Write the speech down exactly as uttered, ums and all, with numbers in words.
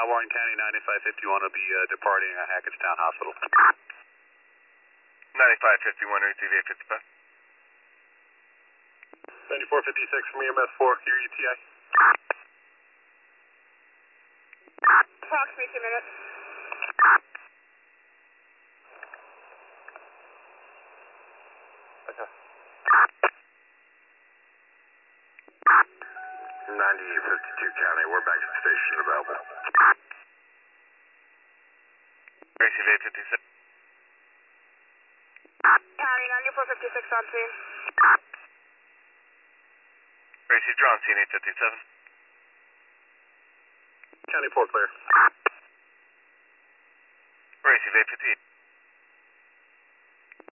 Warren County ninety-five fifty-one will be uh, departing uh, Hackettstown Hospital. ninety-five fifty-one, receive eight fifty-five. ninety-four fifty-six from E M S four, your E T I. Approximately two minutes. Okay. ninety fifty-two County, we're back to the station available. Receive eight fifty-six. County ninety-four fifty-six on scene. Receive drone, scene eight fifty-seven. County four clear. Receive eight fifty-eight.